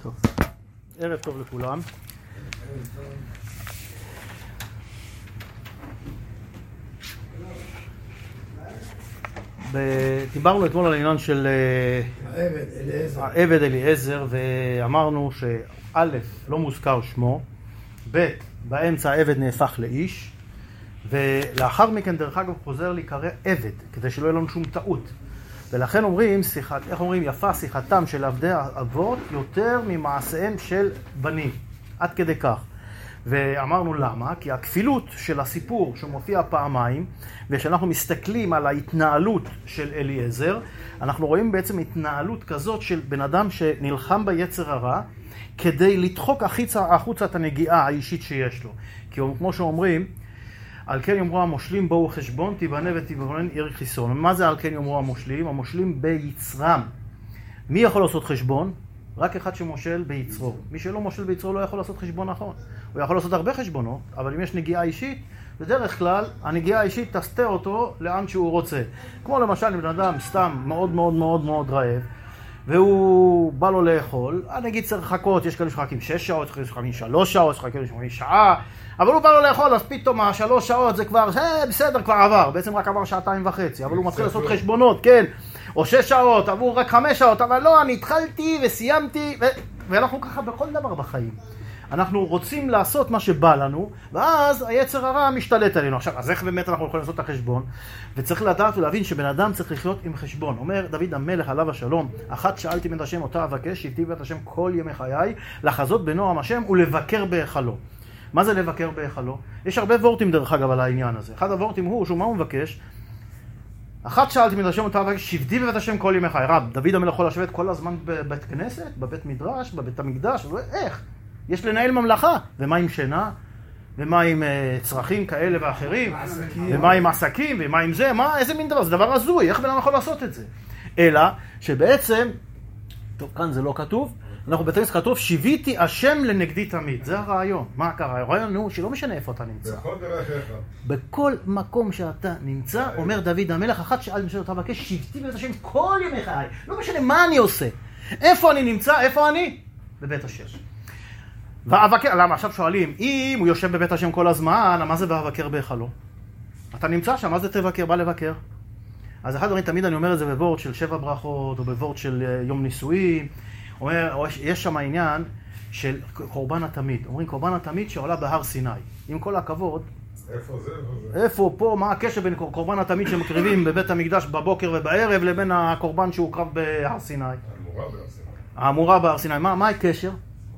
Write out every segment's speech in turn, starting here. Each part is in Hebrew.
טוב. ערב טוב לכולם. דיברנו אתמול על העניין של העבד אליעזר, ואמרנו שא' לא מוזכר שמו, ב' באמצע העבד נהפך לאיש, ולאחר מכן דרך אגב חוזר להיקרא עבד, כדי שלא יהיה לנו שום טעות. ולכן אומרים, איך אומרים, יפה שיחתם של עבדי אבות יותר ממעשיהם של בנים, עד כדי כך. ואמרנו למה? כי הכפילות של הסיפור שמופיע פעמיים, ושאנחנו מסתכלים על ההתנהלות של אליעזר, אנחנו רואים בעצם התנהלות כזאת של בן אדם שנלחם ביצר הרע, כדי לדחוק החוצה את הנגיעה האישית שיש לו. כי כמו שאומרים, על כן יאמרו המושלים בואו חשבון, תיבנה ותיבונן עיר חיסון. מה זה על כן יאמרו המושלים? המושלים ביצרם. מי יכול לעשות חשבון? רק אחד שמושל ביצרו. מי שלא מושל ביצרו לא יכול לעשות חשבון נכון. הוא יכול לעשות הרבה חשבונות, אבל אם יש נגיעה אישית, בדרך כלל הנגיעה האישית תסתר אותו לאן שהוא רוצה. כמו למשל אם בן אדם סתם מאוד מאוד מאוד מאוד רעב, והוא בא לו לאכול, נגיד צריך לחכות, יש כאלה שחכים 6 שעות, יש כאלה שחכים 3 שעות, יש כאלה שחכים שעה, אבל הוא בא לו לאכול, אז פתאום 3 שעות זה כבר, בסדר, כבר עבר, בעצם רק עבר 2.5 שעות, אבל הוא מתחיל לעשות חשבונות, כן, או 6 שעות, עבור רק 5 שעות, אבל לא, אני התחלתי וסיימתי, ואנחנו ככה בכל דבר בחיים. אנחנו רוצים לעשות מה שבא לנו, ואז היצר הרע משתלט עלינו. עכשיו, אז איך באמת אנחנו יכולים לעשות את החשבון? וצריך לדעת ולהבין שבן אדם צריך לחיות עם חשבון. אומר דוד המלך עליו השלום, אחת שאלתי מן השם אותה אבקש, שבתי בית השם כל ימי חיי, לחזות בנועם השם ולבקר בהיכלו. מה זה לבקר בהיכלו? יש הרבה וורטים דרך אגב על העניין הזה. אחד הוורטים הוא, שהוא מה הוא מבקש? אחת שאלתי מן השם אותה אבקש, שבתי בבית השם כל ימי חיי. רב, דוד המלך יכול לשבת כל הזמן בבית כנסת, בבית מדרש, בבית המקדש, איך? יש לנהל ממלכה, ומה עם שינה, ומה עם צרכים כאלה ואחרים, ומה עם עסקים, ומה עם זה, איזה מין דבר, זה דבר הזוי, איך בן אדם יכול לעשות את זה? אלא שבעצם, טוב, כאן זה לא כתוב, אנחנו בטקסט כתוב, שיביתי השם לנגדי תמיד, זה הרעיון. מה קרה? הרעיון הוא שלא משנה איפה אתה נמצא. בכל מקום שאתה נמצא, אומר דוד המלך, אחת שאל משל אותה בקש, שבתי בבית השם כל ימי חיי, לא משנה מה אני עושה, איפה אני נמצא, איפה אני? בבית השם. ואבקר, למה? עכשיו שואלים, אם הוא יושב בבית השם כל הזמן, מה זה ואבקר בהיכלו? אתה נמצא שם, מה זה תבקר? בא לבקר. אז אחד דברים, תמיד אני אומר את זה בוורד של 7 ברכות, או בוורד של יום נישואין, יש שם העניין של קורבן התמיד. אומרים קורבן התמיד שעולה בהר סיני. עם כל הכבוד, איפה זה? איפה פה, מה הקשר בין קורבן התמיד שמקריבים בבית המקדש בבוקר ובערב, לבין הקורבן שהוא קרב בהר סיני? האמורה בהר סיני. מה הקשר?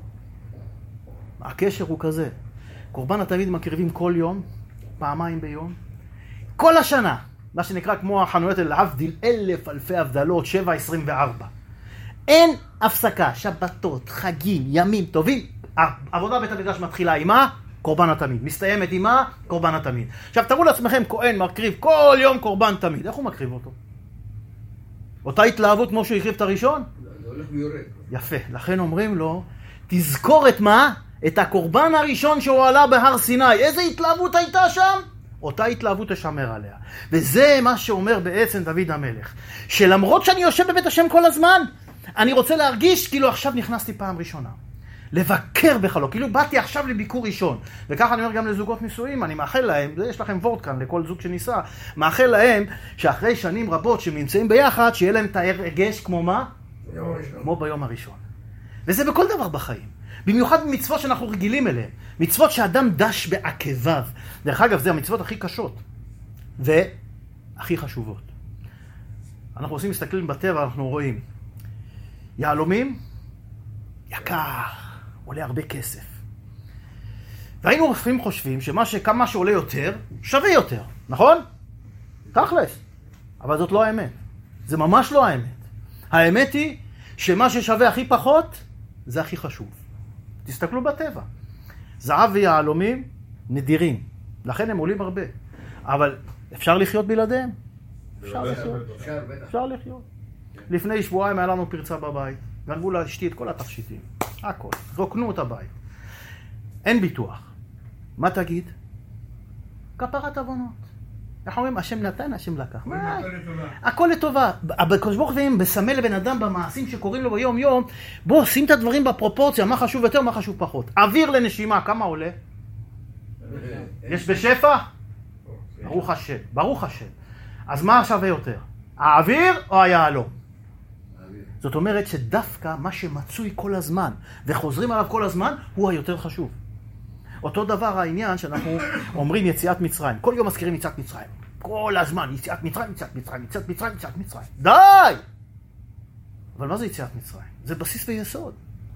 הקשר הוא כזה, קורבן התמיד מקריבים כל יום, פעמיים ביום, כל השנה, מה שנקרא כמו החנויות להבדיל, 1000 אלפי הבדלות, 7-24. אין הפסקה, שבתות, חגים, ימים טובים, עבודה בית המקדש מתחילה עם מה? קורבן התמיד. מסתיימת עם מה? קורבן התמיד. עכשיו תראו לעצמכם, כהן מקריב כל יום קורבן תמיד, איך הוא מקריב אותו? אותה התלהבות כמו שהוא הקריב את הראשון? זה הולך ויורד. יפה, לכן אומרים לו, תזכור את מה? את הקורבן הראשון שהוא עלה בהר סיני. איזה התלהבות הייתה שם? אותה התלהבות תשמר עליה. וזה מה שאומר בעצם דוד המלך. שלמרות שאני יושב בבית השם כל הזמן, אני רוצה להרגיש כאילו עכשיו נכנסתי פעם ראשונה. לבקר בחלו, כאילו באתי עכשיו לביקור ראשון. וככה אני אומר גם לזוגות נישואים, אני מאחל להם, יש לכם וורט כאן לכל זוג שניסה, מאחל להם שאחרי שנים רבות שנמצאים ביחד, שיהיה להם את הרגש כמו מה? כמו ביום הראשון. וזה בכל דבר בחיים. במיוחד במצוות שאנחנו רגילים אליהן. מצוות שאדם דש בעקביו. דרך אגב, זה המצוות הכי קשות. והכי חשובות. אנחנו עושים, מסתכלים בטבע, אנחנו רואים. יהלומים, יקר, עולה הרבה כסף. והיינו לפעמים חושבים שכמה שעולה יותר, שווה יותר. נכון? תכלס. אבל זאת לא האמת. זה ממש לא האמת. האמת היא שמה ששווה הכי פחות, זה הכי חשוב. תסתכלו בטבע. זהב ויהלומים נדירים. לכן הם עולים הרבה. אבל אפשר לחיות בלעדיהם? אפשר לחיות. אפשר לחיות. לפני שבועיים היה לנו פרצה בבית. גנבו לאשתי את כל התכשיטים. הכל. רוקנו את הבית. אין ביטוח. מה תגיד? כפרת עוונות. איך אומרים? השם נתן, השם לקח. הכל לטובה. הקדוש ברוך הוא מסמל לבן אדם במעשים שקוראים לו ביום יום, בוא, שים את הדברים בפרופורציה, מה חשוב יותר, מה חשוב פחות. אוויר לנשימה, כמה עולה? יש בשפע? ברוך השם, ברוך השם. אז מה שווה יותר? האוויר או היהלום? זאת אומרת שדווקא מה שמצוי כל הזמן וחוזרים עליו כל הזמן הוא היותר חשוב. אותו דבר העניין שאנחנו אומרים יציאת מצרים. כל יום מזכירים יציאת מצרים. כל הזמן יציאת מצרים, יציאת מצרים, יציאת מצרים, יציאת מצרים. די! אבל מה זה יציאת מצרים? זה בסיס ויסוד.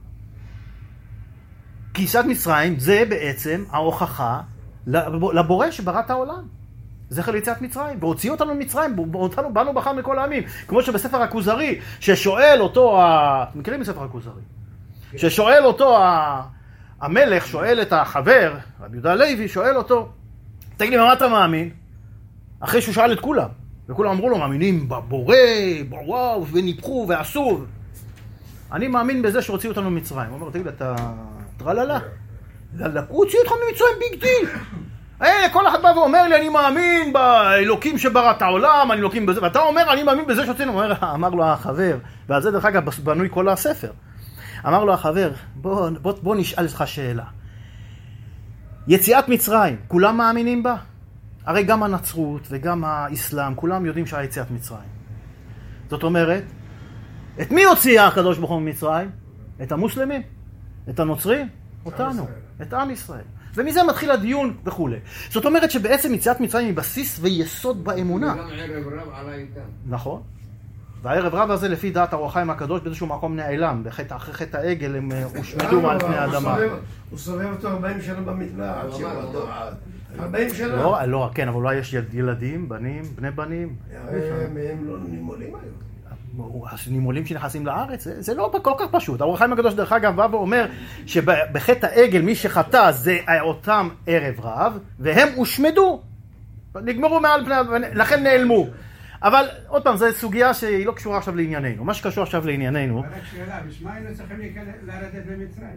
כי יציאת מצרים זה בעצם ההוכחה לבורא שברא את העולם. זכר ליציאת מצרים, והוציא אותנו ממצרים, אותנו באנו בחר מכל העמים. כמו שבספר הכוזרי, ששואל אותו, מכירים בספר הכוזרי? ששואל אותו המלך, שואל את החבר, רבי יהודה הלוי, שואל אותו, תגיד לי, מה אתה מאמין? אחרי שהוא שאל את כולם, וכולם אמרו לו, מאמינים בבורא, וואו, וניפחו, ועשו. אני מאמין בזה שהוציאו אותנו ממצרים. הוא אומר, תגיד, אתה טרללה? הוא הוציא אותך ממצרים ביג דיל. כל אחד בא ואומר לי, אני מאמין באלוקים שברא את העולם, אני אלוקים בזה, ואתה אומר, אני מאמין בזה שהוצאנו. אמר לו החבר, ועל זה דרך אגב בנוי כל הספר. אמר לו החבר, בוא נשאל לך שאלה. יציאת מצרים, כולם מאמינים בה? הרי גם הנצרות וגם האסלאם, כולם יודעים שהיה יציאת מצרים. זאת אומרת, את מי הוציאה הקדוש ברוך הוא ממצרים? את המוסלמים, את הנוצרים, אותנו, את עם ישראל. ומזה מתחיל הדיון וכו'. זאת אומרת שבעצם יציאת מצרים היא בסיס ויסוד באמונה. גם ערב רב עלה איתם. נכון. והערב רב הזה לפי דעת אור החיים הקדוש באיזשהו מקום נעלם. אחרי חטא העגל הם הושמדו מעל פני האדמה. הוא סובב אותו 40 שנה במטבח. 40 שנה. לא, כן, אבל אולי יש ילדים, בנים, בני בנים. הם לא נימולים היום. הנימולים שנכנסים לארץ, זה לא כל כך פשוט. האור החיים הקדוש דרך אגב בא ואומר שבחטא העגל מי שחטא זה אותם ערב רב, והם הושמדו. נגמרו מעל פני, לכן נעלמו. אבל עוד פעם, זו סוגיה שהיא לא קשורה עכשיו לענייננו. מה שקשור עכשיו לענייננו... רק שאלה, בשמה היינו צריכים לרדת במצרים?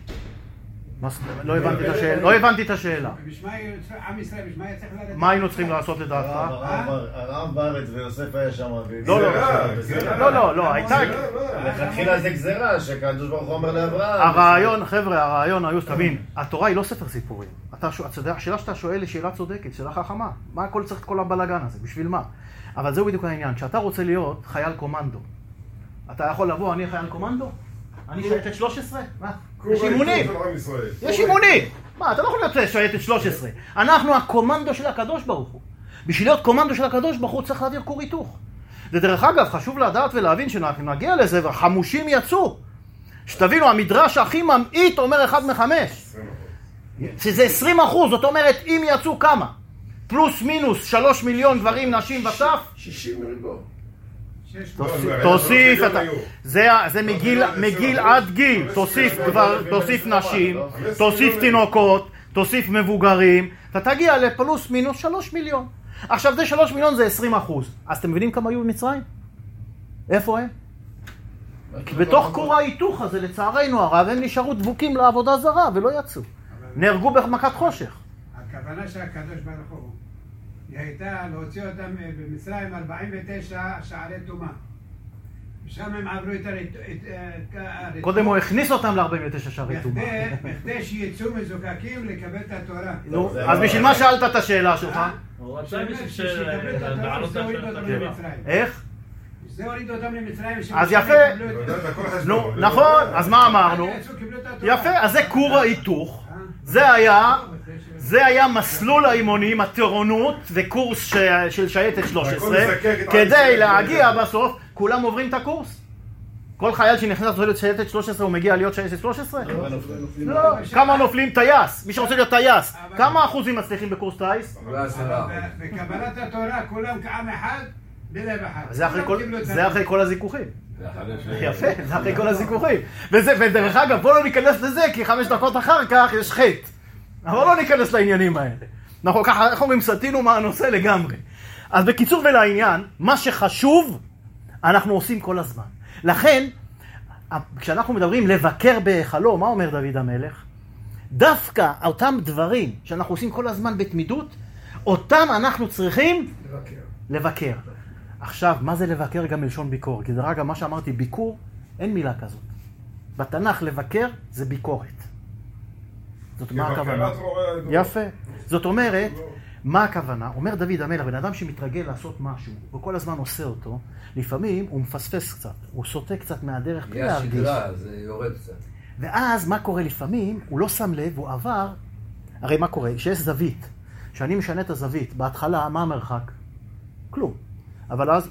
לא הבנתי את השאלה. עם ישראל, בשמה היה צריך לרדת? מה היינו צריכים לעשות לדעתך? הרב בארץ ויוסף היה שם. לא, הייתה... לכתחילה זה גזירה שקדוש ברוך הוא אומר לאברהם. הרעיון היו, תבין, התורה היא לא ספר סיפורים. השאלה שאתה שואל היא שאלה צודקת, שאלה חכמה. מה הכל צריך את כל הבלגן הזה? בשביל מה? אבל זהו בדיוק העניין. כשאתה רוצה להיות חייל קומנדו, אתה יכול לבוא, אני חייל קומנדו? אני שייטת 13? מה? יש אימונים. יש אימונים. מה, אתה לא יכול להיות שייטת 13. אנחנו הקומנדו של הקדוש ברוך הוא. בשביל להיות קומנדו של הקדוש ברוך הוא צריך להעביר כור היתוך. ודרך אגב, חשוב לדעת ולהבין שאנחנו נגיע לזה, והחמושים יצאו. שתבינו, המדרש הכי ממעיט אומר 1 מ-5. שזה 20%, זאת אומרת, אם יצאו כמה? פלוס מינוס 3 מיליון גברים, נשים וטף? 60 מלגות. תוסיף, זה מגיל עד גיל, תוסיף נשים, תוסיף תינוקות, תוסיף מבוגרים, אתה תגיע לפלוס מינוס 3 מיליון. עכשיו זה 3 מיליון זה 20%. אז אתם מבינים כמה היו במצרים? איפה הם? בתוך כור ההיתוך הזה לצערנו הרב הם נשארו דבוקים לעבודה זרה ולא יצאו. נהרגו במכת חושך. הכוונה של הקדוש ברוך הוא היא הייתה להוציא אותם במצרים 49 שערי טומאה. ושם הם עברו את הרטומאה. קודם הוא הכניס אותם ל-49 שערי טומאה. בכדי שיצאו מזוקקים לקבל את התורה. נו, אז בשביל מה שאלת את השאלה שלך? שיקבלו את התורה וזה הוריד אותם למצרים. איך? זה הוריד אותם למצרים. אז יפה. נו, נכון, אז מה אמרנו? יפה, אז זה כור ההיתוך. זה היה מסלול האימונים, הטירונות וקורס של שייטת 13, כדי להגיע בסוף, כולם עוברים את הקורס. כל חייל שנכנס לשייטת 13 הוא מגיע להיות שייטת 13? לא. כמה נופלים? טייס. מי שרוצה להיות טייס. כמה אחוזים מצליחים בקורס טייס? בקבלת התורה כולם כעם אחד בלב אחד. זה אחרי כל הזיכוכים. יפה, זה אחרי כל הזיכוכים. ודרך אגב, בוא לא ניכנס לזה, כי 5 דקות אחר כך יש חטא. אבל לא ניכנס לעניינים האלה. אנחנו ככה, אנחנו ממסתינו מהנושא לגמרי. אז בקיצור ולעניין, מה שחשוב, אנחנו עושים כל הזמן. לכן, כשאנחנו מדברים לבקר בהיכלו, מה אומר דוד המלך? דווקא אותם דברים שאנחנו עושים כל הזמן בתמידות, אותם אנחנו צריכים לבקר. לבקר. עכשיו, מה זה לבקר גם מלשון ביקור? כי דרך אגב, מה שאמרתי, ביקור, אין מילה כזאת. בתנ"ך לבקר זה ביקורת. זאת מה הכוונה? יפה. זאת אומרת, מה הכוונה? אומר דוד המלך, בן אדם שמתרגל לעשות משהו, וכל הזמן עושה אותו, לפעמים הוא מפספס קצת, הוא סוטה קצת מהדרך בלי להרגיש. שגרה, זה יורד קצת. ואז מה קורה לפעמים? הוא לא שם לב, הוא עבר, הרי מה קורה? כשיש זווית, כשאני משנה את הזווית, בהתחלה, מה המרחק? כלום. אבל אז,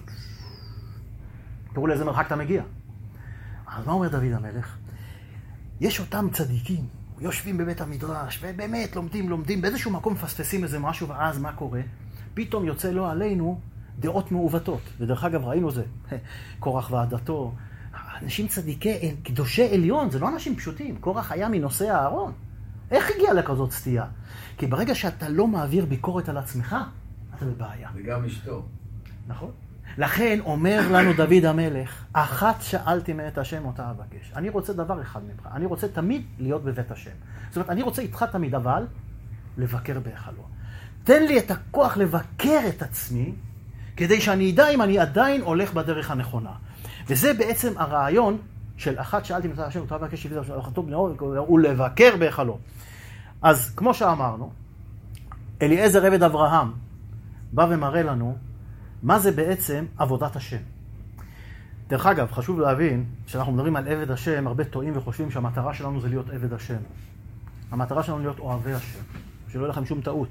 תראו לאיזה מרחק אתה מגיע. אז מה אומר דוד המלך? יש אותם צדיקים, יושבים בבית המדרש, ובאמת לומדים, באיזשהו מקום מפספסים איזה משהו, ואז מה קורה? פתאום יוצא לו עלינו דעות מעוותות. ודרך אגב ראינו זה, קורח ועדתו, אנשים צדיקי, קדושי עליון, זה לא אנשים פשוטים. קורח היה מנושא הארון. איך הגיע לכזאת סטייה? כי ברגע שאתה לא מעביר ביקורת על עצמך, אתה בבעיה. וגם אשתו. נכון? לכן אומר לנו דוד המלך, אחת שאלתי מאת השם אותה אבקש. אני רוצה דבר אחד ממך, אני רוצה תמיד להיות בבית השם. זאת אומרת, אני רוצה איתך תמיד, אבל לבקר בהיכלו. תן לי את הכוח לבקר את עצמי, כדי שאני אדע אם אני עדיין הולך בדרך הנכונה. וזה בעצם הרעיון של אחת שאלתי מאת השם אותה אבקש, הוא לבקר בהיכלו. אז כמו שאמרנו, אליעזר עבד אברהם בא ומראה לנו מה זה בעצם עבודת השם. דרך אגב, חשוב להבין שאנחנו מדברים על עבד השם, הרבה טועים וחושבים שהמטרה שלנו זה להיות עבד השם. המטרה שלנו להיות אוהבי השם, שלא יהיה לכם שום טעות.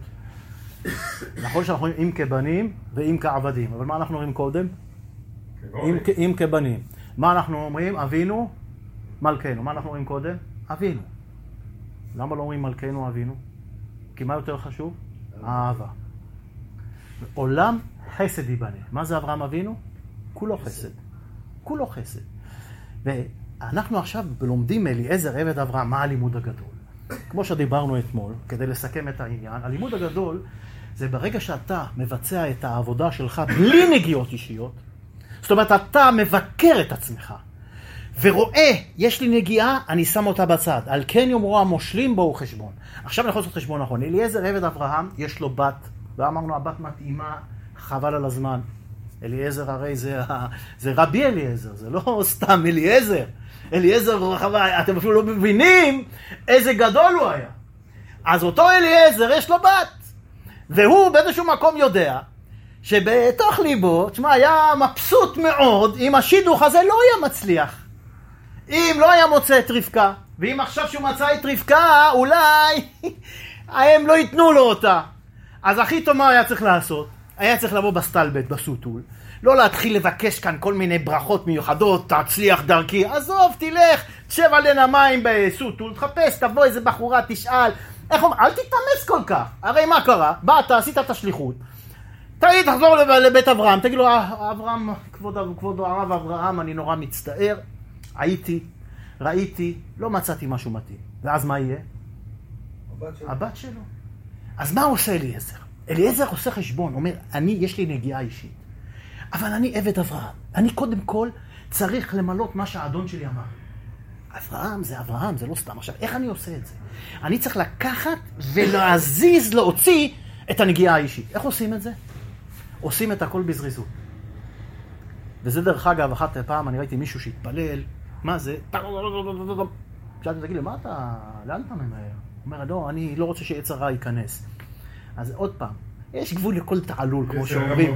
נכון שאנחנו רואים אם כבנים ואם כעבדים, אבל מה אנחנו רואים קודם? אם כבנים. מה אנחנו אומרים? אבינו, מלכנו. מה אנחנו רואים קודם? אבינו. למה לא אומרים מלכנו, אבינו? כי מה יותר חשוב? האהבה. עולם חסד ייבנה. מה זה אברהם אבינו? כולו חסד. כולו חסד. ואנחנו עכשיו לומדים מאליעזר עבד אברהם, מה הלימוד הגדול? כמו שדיברנו אתמול, כדי לסכם את העניין, הלימוד הגדול זה ברגע שאתה מבצע את העבודה שלך בלי נגיעות אישיות, זאת אומרת, אתה מבקר את עצמך, ורואה, יש לי נגיעה, אני שם אותה בצד. על כן יאמרו המושלים בו חשבון. עכשיו אני יכול לעשות חשבון נכון. אליעזר עבד אברהם, יש לו בת, ואמרנו, הבת מתאימה, חבל על הזמן. אליעזר הרי זה רבי אליעזר, זה לא סתם אליעזר. אליעזר, אתם אפילו לא מבינים איזה גדול הוא היה. אז אותו אליעזר יש לו בת, והוא באיזשהו מקום יודע, שבתוך ליבו, תשמע, היה מבסוט מאוד אם השידוך הזה לא היה מצליח. אם לא היה מוצא את רבקה, ואם עכשיו שהוא מצא את רבקה, אולי הם לא ייתנו לו אותה. אז הכי טוב מה היה צריך לעשות? היה צריך לבוא בסטלבט, בסוטול. לא להתחיל לבקש כאן כל מיני ברכות מיוחדות, תצליח דרכי. עזוב, תלך, תשב עלינה מים בסוטול, תחפש, תבוא איזה בחורה, תשאל. איך אומר? אל תתאמץ כל כך. הרי מה קרה? באת, עשית את השליחות. תגיד, תחזור לבית אברהם, תגיד לו, אברהם, כבוד הרב אברהם, אני נורא מצטער, ראיתי, לא מצאתי משהו מתאים. ואז מה יהיה? הבת שלו. אז מה עושה אליעזר? אליעזר עושה חשבון, אומר, יש לי נגיעה אישית, אבל אני עבד אברהם. אני קודם כל צריך למלות מה שהאדון שלי אמר. אברהם, זה לא סתם. עכשיו, איך אני עושה את זה? אני צריך לקחת ולהזיז, להוציא את הנגיעה האישית. איך עושים את זה? עושים את הכל בזריזות. וזה דרך אגב, אחת פעם אני ראיתי מישהו שהתפלל, מה זה? שאלתי, תגיד לי, לאן אתה ממהר? הוא אומר, לא, אני לא רוצה שיצר רע ייכנס. אז עוד פעם, יש גבול לכל תעלול, כמו שאומרים.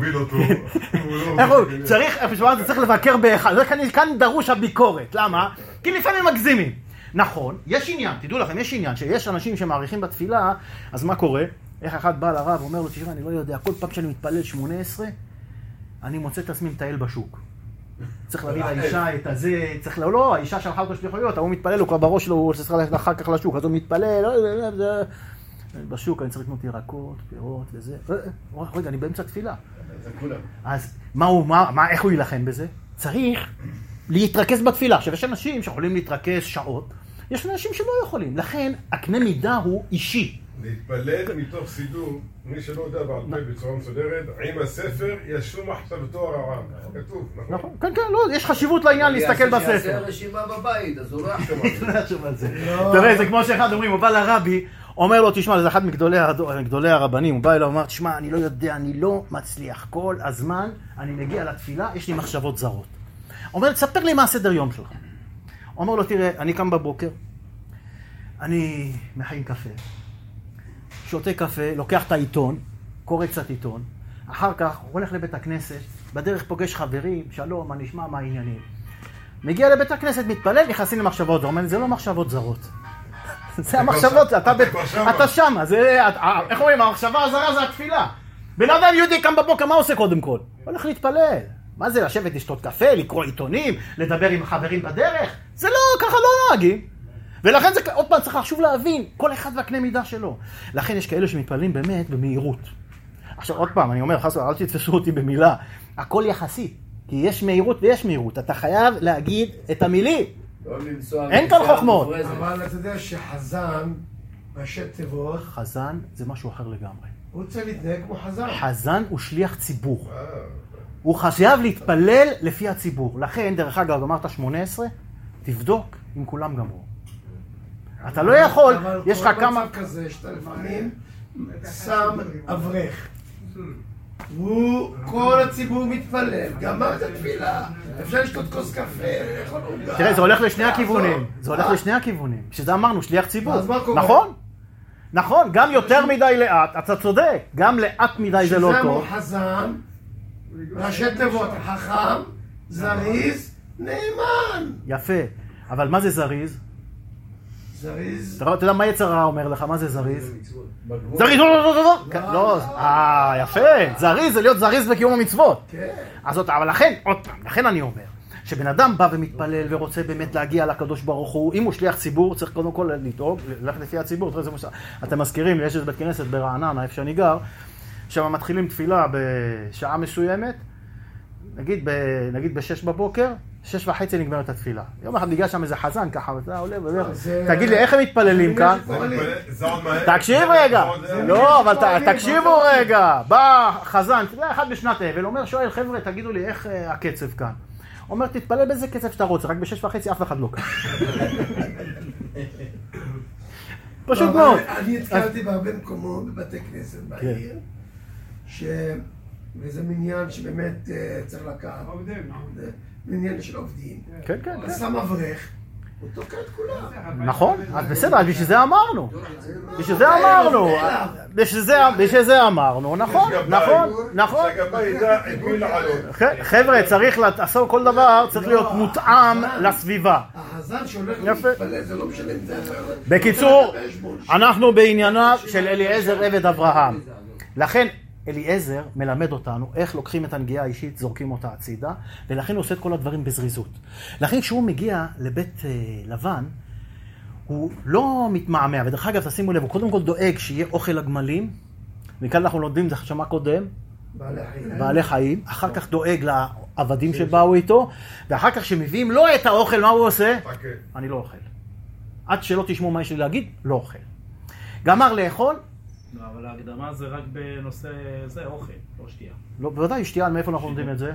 צריך לבקר באחד. כאן דרוש הביקורת. למה? כי לפעמים מגזימים. נכון, יש עניין, תדעו לכם, יש עניין, שיש אנשים שמעריכים בתפילה, אז מה קורה? איך אחד בא לרב ואומר לו, תשמע, אני לא יודע, כל פעם שאני מתפלל 18, אני מוצא את עצמי מטייל בשוק. צריך להביא לאישה את הזה, צריך לא, האישה שלחה אותו שליחויות, הוא מתפלל, הוא כבר בראש שלו, הוא צריך ללכת אחר כך לשוק, אז הוא מתפלל, בשוק אני צריך לקנות ירקות, פירות וזה. רגע, אני באמצע תפילה. אז איך הוא ילחם בזה? צריך להתרכז בתפילה. עכשיו, יש אנשים שיכולים להתרכז שעות, יש אנשים שלא יכולים. לכן, הקנה מידה הוא אישי. להתפלל מתוך סידור, מי שלא יודע בעל פה בצורה מסודרת, עם הספר ישו מחשבתו הרעה. כתוב, נכון? כן, לא, יש חשיבות לעניין להסתכל בספר. יעשה רשימה בבית, אז הוא לא יחשוב על זה. תראה, זה כמו שאחד אומרים, הוא בא לרבי, אומר לו, תשמע, זה אחד מגדולי הרבנים, הוא בא אליו, הוא אמר, תשמע, אני לא יודע, אני לא מצליח. כל הזמן אני מגיע לתפילה, יש לי מחשבות זרות. אומר, תספר לי מה הסדר יום שלך. אומר לו, תראה, אני קם בבוקר, אני מכין קפה, שותה קפה, לוקח את העיתון, קורא קצת עיתון, אחר כך הולך לבית הכנסת, בדרך פוגש חברים, שלום, מה נשמע, מה העניינים. מגיע לבית הכנסת, מתפלל, נכנסים למחשבות זרות. אומר, זה לא מחשבות זרות. זה המחשבות, אתה שם, איך אומרים, המחשבה הזרה זה התפילה. בן אדם יהודי קם בבוקר, מה עושה קודם כל? הולך להתפלל. מה זה, לשבת, לשתות קפה, לקרוא עיתונים, לדבר עם חברים בדרך? זה לא, ככה לא נוהגים. ולכן זה, עוד פעם, צריך לחשוב להבין, כל אחד והקנה מידה שלו. לכן יש כאלה שמתפללים באמת במהירות. עכשיו, עוד פעם, אני אומר, חסו, אל תתפסו אותי במילה. הכל יחסי, כי יש מהירות ויש מהירות. אתה חייב להגיד את המילים. אין כאן חוכמות. אבל אתה יודע שחזן, ראשי תיבות, חזן זה משהו אחר לגמרי. הוא צריך להתנהג כמו חזן. חזן הוא שליח ציבור. הוא חייב להתפלל לפי הציבור. לכן, דרך אגב, אמרת 18, תבדוק אם כולם גמרו. אתה לא יכול, יש לך כמה... אבל כל מצב כזה שאתה לפעמים שם אברך. כל הציבור מתפלל, גמר את התפילה, אפשר לשתות כוס קפה, תראה, זה הולך לשני הכיוונים, זה הולך לשני הכיוונים, שזה אמרנו, שליח ציבור, נכון? נכון, גם יותר מדי לאט, אתה צודק, גם לאט מדי זה לא שזה טוב. כמו חזן, ראשי תיבות, חכם, זריז, נאמן. יפה, אבל מה זה זריז? זריז... אתה יודע מה יצר הרע אומר לך, מה זה זריז? זריז, לא, יפה, זריז זה להיות זריז בקיום המצוות. אבל לכן אני אומר, שבן אדם בא ומתפלל ורוצה באמת להגיע לקדוש ברוך הוא, אם הוא שליח ציבור, צריך קודם כל לדאוג, ללכת לפי הציבור. אתם מזכירים, יש איזה בית כנסת ברעננה, איפה שאני גר, שם מתחילים תפילה בשעה מסוימת, נגיד ב-6 בבוקר, 6:30 נגמרת התפילה. יום אחד ניגש שם איזה חזן ככה, ואתה עולה וברך. תגיד לי, איך הם מתפללים כאן? תקשיב רגע. לא, אבל תקשיבו רגע. בא חזן, אחד בשנת אבל, אומר, שואל, חבר'ה, תגידו לי, איך הקצב כאן? אומר, תתפלל באיזה קצב שאתה רוצה, רק ב-6:30 אף אחד לא כאן. פשוט מאוד. אני התקלתי בהרבה מקומות, בבתי כנסת בעיר, וזה מניין שבאמת צריך לקחת. מניין של עובדים. כן, כן. אתה שם אברך, הוא תוקע את כולם. נכון, אז בסדר, אז בשביל זה אמרנו. בשביל זה אמרנו, נכון. חבר'ה, צריך לעשות כל דבר, צריך להיות מותאם לסביבה. החזן שהולך להתפלל, זה לא משנה אם זה... בקיצור, אנחנו בענייניו של אליעזר עבד אברהם. לכן, אליעזר מלמד אותנו איך לוקחים את הנגיעה האישית, זורקים אותה הצידה, ולכן הוא עושה את כל הדברים בזריזות. לכן כשהוא מגיע לבית לבן, הוא לא מתמהמה, ודרך אגב, תשימו לב, הוא קודם כל דואג שיהיה אוכל לגמלים, מכאן אנחנו לומדים, זה שמה קודם, בעלי חיים, אחר כך דואג לעבדים שבאו איתו, ואחר כך שמביאים לו את האוכל, מה הוא עושה? אני לא אוכל. עד שלא תשמעו מה יש לי להגיד, לא אוכל. גמר לאכול, לא, אבל ההקדמה זה רק בנושא, זה אוכל, לא שתייה. לא, בוודאי שתייה, מאיפה אנחנו לומדים את זה?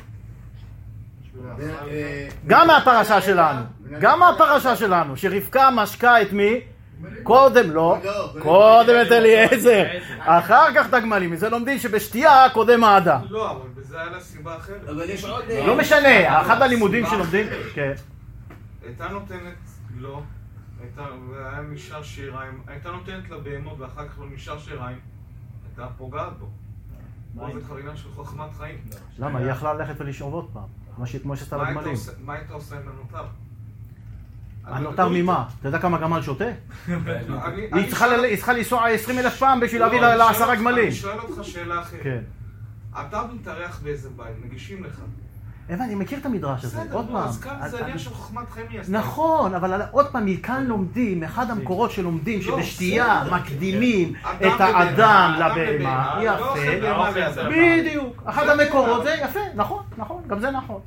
גם מהפרשה שלנו, שרבקה משקה את מי? קודם את אליעזר, אחר כך את הגמלים. מזה לומדים שבשתייה קודם האדם. לא, אבל בזה היה לה סיבה אחרת. לא משנה, אחד הלימודים שלומדים, הייתה נותנת לו, והיה נשאר שיריים, הייתה נותנת לבהמות ואחר כך לא נשאר שיריים, הייתה פוגעת בו. פה זה חרינה של חוכמת חיים. למה? היא יכלה ללכת ולשאוב עוד פעם, כמו שעשתה לגמלים. מה היית עושה עם הנותר? הנותר ממה? אתה יודע כמה גמל שותה? היא צריכה לנסוע 20,000 פעם בשביל להביא ל10 גמלים. אני שואל אותך שאלה אחרת. אתה מתארח באיזה בית, מגישים לך. אני מכיר את המדרש הזה, עוד פעם. אז כאן זה עניין של חוכמת חיים יעשתה. נכון, אבל עוד פעם, מכאן לומדים, אחד המקורות שלומדים, שבשתייה מקדימים את האדם לבהמה. יפה, בדיוק. אחד המקורות זה יפה, נכון, גם זה נכון.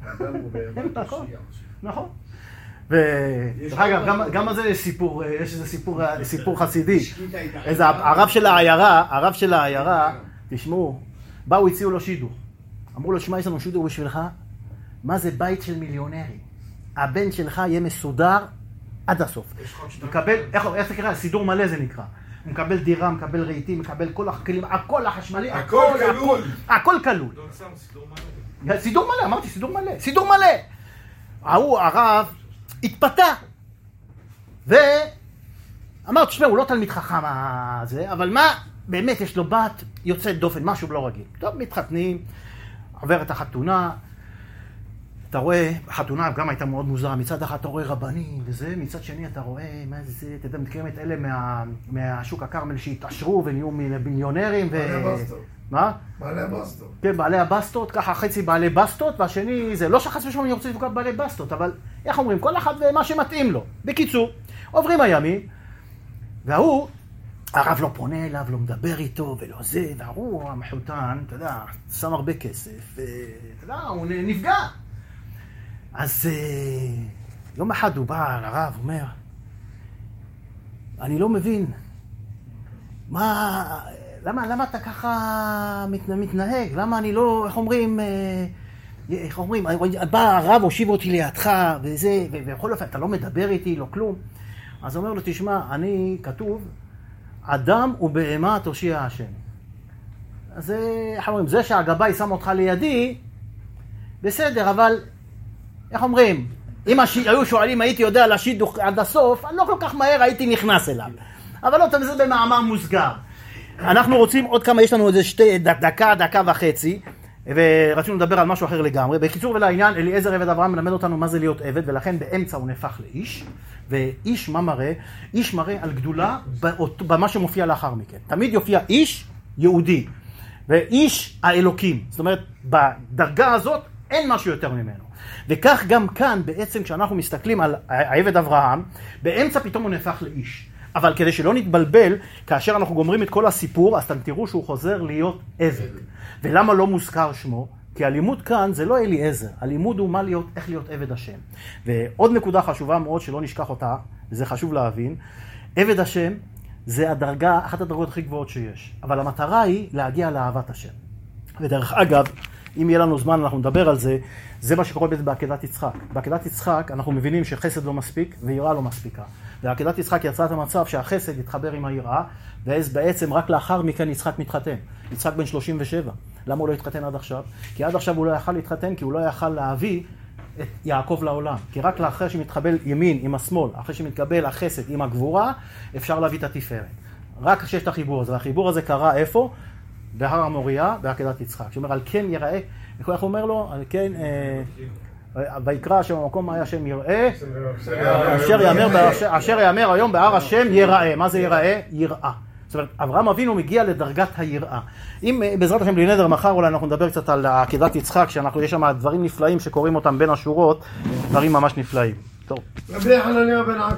נכון. ודרך אגב, גם על זה יש סיפור, יש איזה סיפור חסידי. איזה הרב של העיירה, תשמעו, באו הציעו לו שידור. אמרו לו, שמע, יש לנו שידור בשבילך, מה זה בית של מיליונרים? הבן שלך יהיה מסודר עד הסוף. תקבל, איך זה נקרא? סידור מלא זה נקרא. הוא מקבל דירה, מקבל רהיטים, מקבל כל הכלים, הכל החשמלי, הכל כלול. הכל כלול. לא שם סידור מלא. סידור מלא, אמרתי סידור מלא, סידור מלא. הרב התפתה. ואמר, תשמע, הוא לא תלמיד חכם הזה, אבל מה, באמת יש לו בת יוצאת דופן, משהו לא רגיל. טוב, מתחתנים, עוברת החתונה, אתה רואה, החתונה גם הייתה מאוד מוזרה, מצד אחד אתה רואה רבנים וזה, מצד שני אתה רואה, מה זה, אתה יודע, מתקיים את אלה מהשוק הכרמל שהתעשרו ונהיו מיליונרים בעלי הבסטות. מה? בעלי הבסטות. כן, בעלי הבסטות, ככה חצי בעלי בסטות, והשני זה לא שחס ושלום אני רוצה לפגוע בעלי בסטות, אבל איך אומרים, כל אחד ומה שמתאים לו. בקיצור, עוברים הימים, והוא, הרב לא פונה אליו, לא מדבר איתו ולא זה, והוא המחותן, אתה יודע, שם הרבה כסף, ואתה יודע, הוא נפגע. אז יום אחד הוא בא לרב, אומר, אני לא מבין, למה אתה ככה מתנהג? למה אני לא, איך אומרים, בא הרב, הושיב אותי לידך, וזה, ובכל אופן, אתה לא מדבר איתי, לא כלום. אז הוא אומר לו, תשמע, כתוב, אדם ובהמה תושיע השם. אז איך אומרים, זה שהגבאי שם אותך לידי, בסדר, אבל, איך אומרים, אם היו שואלים, הייתי יודע להשיד עד הסוף, אני לא כל כך מהר הייתי נכנס אליו. אבל לא, זה במאמר מוסגר. אנחנו רוצים עוד כמה, יש לנו איזה דקה וחצי, ורצינו לדבר על משהו אחר לגמרי. בקיצור ולעניין, אליעזר עבד אברהם מלמד אותנו מה זה להיות עבד, ולכן באמצע הוא נהפך לאיש. ואיש מה מראה? איש מראה על גדולה במה שמופיע לאחר מכן. תמיד יופיע איש יהודי, ואיש האלוקים. זאת אומרת, בדרגה הזאת אין משהו יותר ממנו. וכך גם כאן, בעצם כשאנחנו מסתכלים על העבד אברהם, באמצע פתאום הוא נהפך לאיש. אבל כדי שלא נתבלבל, כאשר אנחנו גומרים את כל הסיפור, אז אתם תראו שהוא חוזר להיות עבד. ולמה לא מוזכר שמו? כי הלימוד כאן זה לא אליעזר, הלימוד הוא איך להיות עבד השם. ועוד נקודה חשובה מאוד שלא נשכח אותה, וזה חשוב להבין, עבד השם זה הדרגה, אחת הדרגות הכי גבוהות שיש. אבל המטרה היא להגיע לאהבת השם. ודרך אגב, אם יהיה לנו זמן אנחנו נדבר על זה, זה מה שקורה בעקדת יצחק. בעקדת יצחק אנחנו מבינים שחסד לא מספיק ויראה לא מספיקה. ועקדת יצחק יצרה את המצב שהחסד יתחבר עם היראה, ואז בעצם רק לאחר מכן יצחק מתחתן. יצחק בן 37. למה הוא לא התחתן עד עכשיו? כי עד עכשיו הוא לא יכל להתחתן, כי הוא לא יכל להביא את יעקב לעולם. כי רק לאחר שמתקבל ימין עם השמאל, אחרי שמתקבל החסד עם הגבורה, אפשר להביא את התפארת. רק שיש את החיבור הזה. והחיבור הזה קרה איפה? בהר המוריה, בעקדת יצחק. שאומר, על כן יראה, איך אומר לו? על כן, ויקרא השם במקום היה השם יראה, אשר יאמר היום בהר השם יראה. מה זה יראה? יראה. זאת אומרת, אברהם אבינו מגיע לדרגת היראה. אם בעזרת השם בלי נדר מחר אולי אנחנו נדבר קצת על עקדת יצחק, יש שם דברים נפלאים שקוראים אותם בין השורות, דברים ממש נפלאים. טוב.